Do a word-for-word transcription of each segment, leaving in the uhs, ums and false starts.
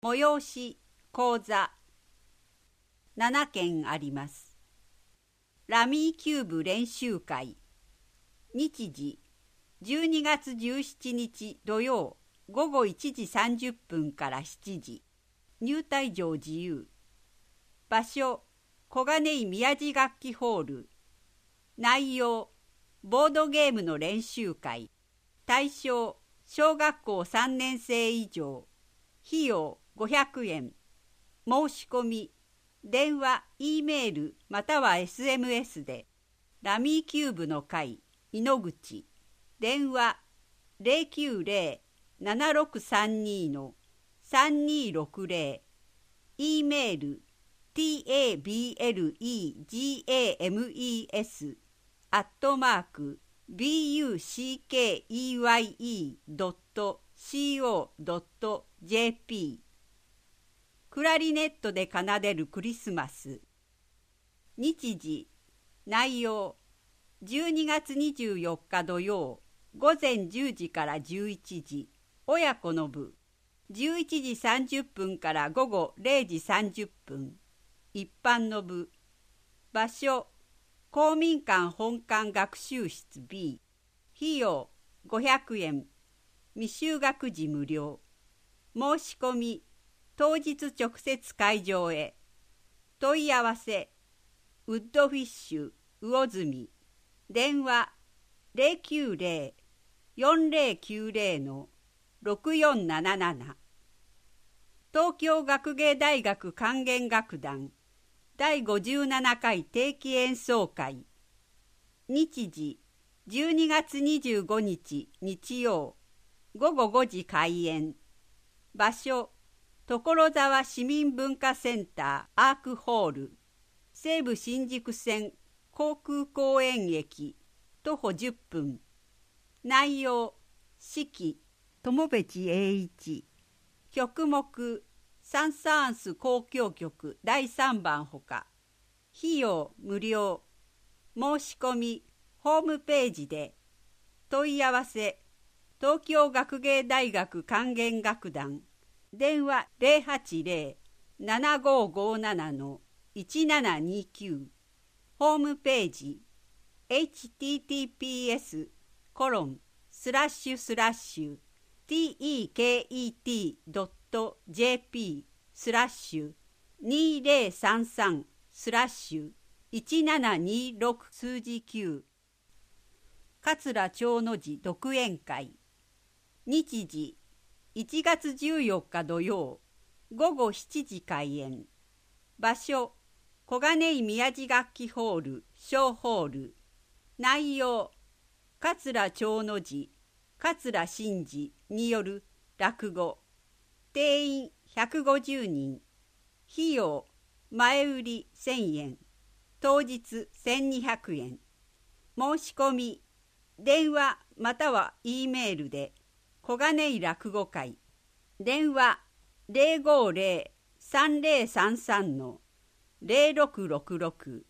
催し講座ななけんあります。ラミーキューブ練習会。日時じゅうにがつじゅうしちにち土曜ごごいちじさんじゅっぷんからしちじ。入退場自由。場所小金井宮地楽器ホール。内容ボードゲームの練習会。対象小学校さんねんせい以上。費用ごひゃくえん。申し込み電話 E メールまたは エスエムエス でラミーキューブの会井ノ口電話 ゼロきゅうゼロ ななろくさんに のさんにろくゼロ E メール tablegames アットマーク buckeye ドット co ドット jp。 クラリネットで奏でるクリスマス。日時内容じゅうにがつにじゅうよっか土曜ごぜんじゅうじからじゅういちじ。親子の部じゅういちじさんじゅっぷんからごごれいじさんじゅっぷん。一般の部場所公民館本館学習室 B。 費用ごひゃくえん。未就学時無料。申し込み当日直接会場へ。問い合わせウッドフィッシュ魚住電話 ゼロきゅうゼロ よんゼロきゅうゼロ のろくよんなななな。東京学芸大学管弦楽団だいごじゅうななかい定期演奏会。日時じゅうにがつにじゅうごにち日曜ごごごじ開演。場所所沢市民文化センターアークホール。西武新宿線航空公園駅徒歩じゅっぷん。内容指揮友部知栄一。曲目サン・サーンス交響曲だいさんばんほか。費用無料。申し込みホームページで。問い合わせ東京学芸大学管弦楽団電話 ゼロはちゼロ ななごごなな のいちななにきゅう。ホームページ エイチティーティーピーエス コロンスラッシュスラッシュ テケット ドット ジェーピー スラッシュにゼロさんさんスラッシュいちななにろく数字きゅう。桂長の字独演会。日時いちがつじゅうよっか土曜ごごしちじ開演。場所小金井宮地楽器ホール小ホール。内容桂長の字桂真治による落語。定員ひゃくごじゅうにん。費用前売りせんえん。当日せんにひゃくえん。申し込み電話または E メールで小金井落語会電話 ゼロごゼロ さんゼロさんさん のゼロろくろくろく。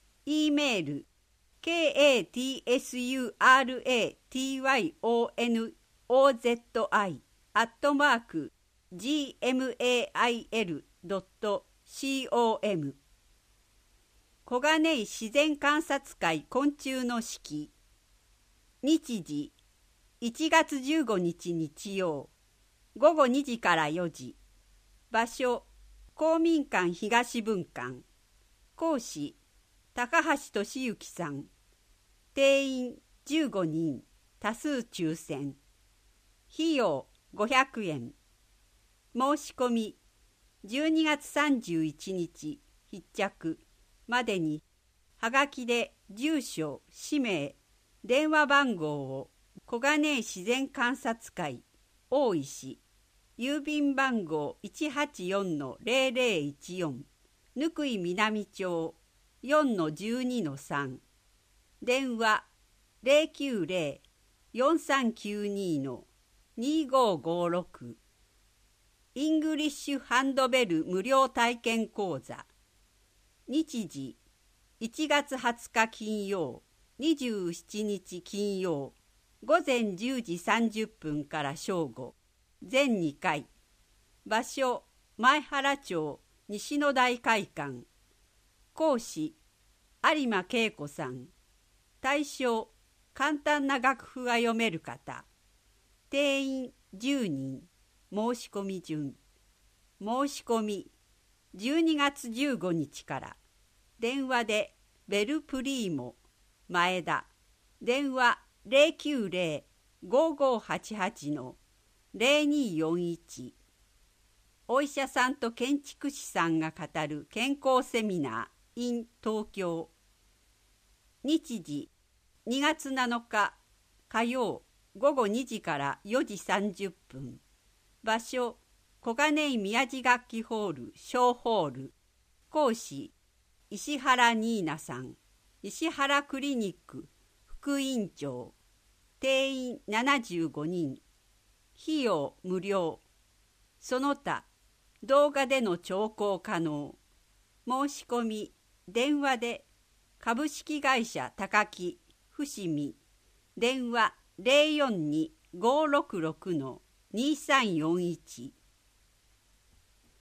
E メール ケーエーティーエスユーアールエーティーワイオーエヌオーゼットアイ アットマーク ジーエムエーアイエル ドット コム。 小金井自然観察会昆虫の式。日時いちがつじゅうごにち日曜ごごにじからよじ。場所公民館東分館。講師高橋俊之さん。定員じゅうごにん。多数抽選。費用ごひゃくえん。申し込みじゅうにがつさんじゅういちにち必着までにはがきで住所氏名電話番号を小金井自然観察会大石郵便番号 いちはちよんのゼロゼロいちよん 貫井南町 よんのじゅうにのさん。電話ゼロきゅうゼロ よんさんきゅうにのにごごろく。イングリッシュハンドベル無料体験講座。日時いちがつはつか金曜にじゅうしちにち金曜ごぜんじゅうじさんじゅっぷんから正午全にかい。場所前原町西野台会館。講師有馬恵子さん。対象簡単な楽譜が読める方。定員じゅうにん。申し込み順。申し込みじゅうにがつじゅうごにちから。電話でベルプリーモ前田。電話 ゼロきゅうゼロ ごーごーはちはち のゼロにーよんいち。お医者さんと建築士さんが語る健康セミナー in 東京。日時にがつなのか火曜ごごにじからよじさんじゅっぷん。場所小金井宮地楽器ホール小ホール。講師石原ニーナさん。石原クリニック副院長。定員ななじゅうごにん。費用無料。その他動画での聴講可能。申し込み電話で株式会社高木伏見。電話 ゼロよんに ごーろくろく にーさんよんいち。